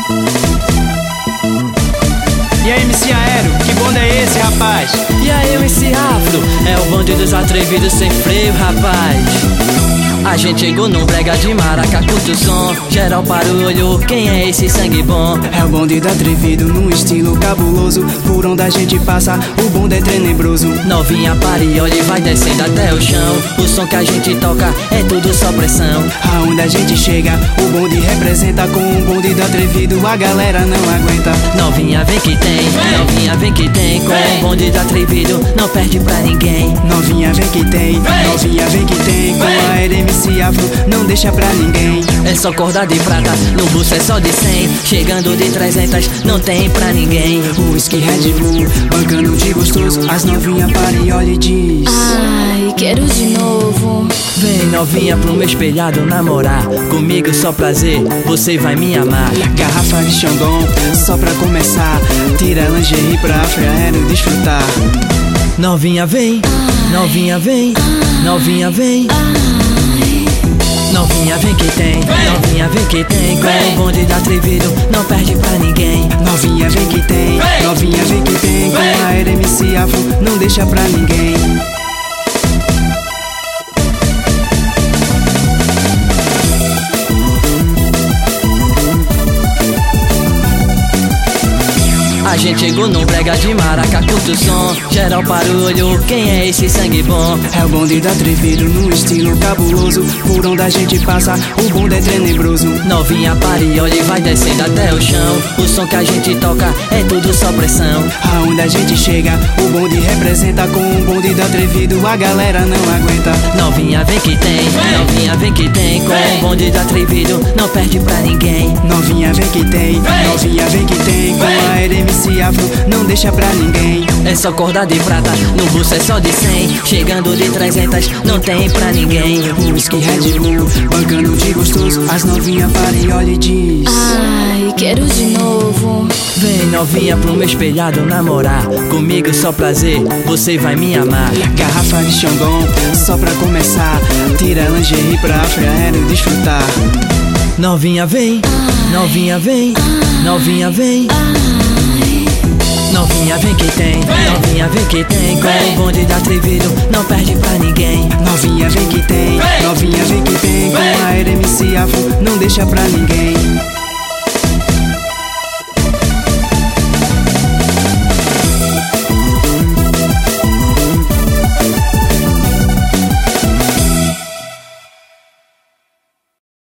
E aí, MC Aéreo, que bonde é esse, rapaz? E aí, MC Afro, é o bonde dos atrevidos sem freio, rapaz. A gente chegou num brega de maraca, curte o som, geral barulho, quem é esse sangue bom? É o bonde do atrevido num estilo cabuloso, por onde a gente passa, o bonde é tenebroso. Novinha pare, olha e vai descendo até o chão, o som que a gente toca é tudo só pressão. Aonde a gente chega, o bonde representa, com o bonde do atrevido a galera não aguenta. Novinha vem que tem, novinha vem que tem, com o bonde do atrevido não perde pra ninguém. Novinha vem que tem, novinha vem que tem, com a MC Afro não deixa pra ninguém. É só corda de prata, no buço é só de 100, chegando de 300 não tem pra ninguém. O whisky Red Bull, bancando de gostoso, as novinha para e olha e diz: ai, quero de novo. Vem novinha pro meu espelhado namorar, comigo só prazer, você vai me amar. Garrafa de Xandão, só pra começar, tira a lingerie pra Aéreo desfrutar. Novinha vem, novinha vem, novinha vem. Novinha vem que tem, novinha vem que tem, com o bonde do atrevido não perde pra ninguém. Novinha vem que tem, novinha vem que tem, com a MC Afro não deixa pra ninguém. A gente chegou num brega de maraca, curte o som, geral barulho, quem é esse sangue bom? É o bonde do atrevido num estilo cabuloso, por onde a gente passa, o bonde é tenebroso. Novinha pare, olha e vai descendo até o chão, o som que a gente toca é tudo só pressão. Aonde a gente chega, o bonde representa, com o bonde do atrevido a galera não aguenta. Novinha vem que tem, novinha vem que tem, com o bonde do atrevido não perde pra ninguém. Novinha vem que tem, novinha vem que tem, com a MC Afro não deixa pra ninguém. É só corda de prata, no buço é só de 100, chegando de 300 não tem pra ninguém. O whisky Red Bull, bancando de gostoso, as novinha para e olha e diz: ai, quero de novo. Vem novinha pro meu espelhado namorar, comigo só prazer, você vai me amar. Garrafa de Xandão, só pra começar, tira a lingerie pra Aéreo desfrutar. Novinha vem, novinha vem, novinha vem. Novinha vem que tem, novinha vem que tem, com o bonde do atrevido não perde pra ninguém. Novinha vem que tem, novinha vem que tem, com a MC Afro não deixa pra ninguém.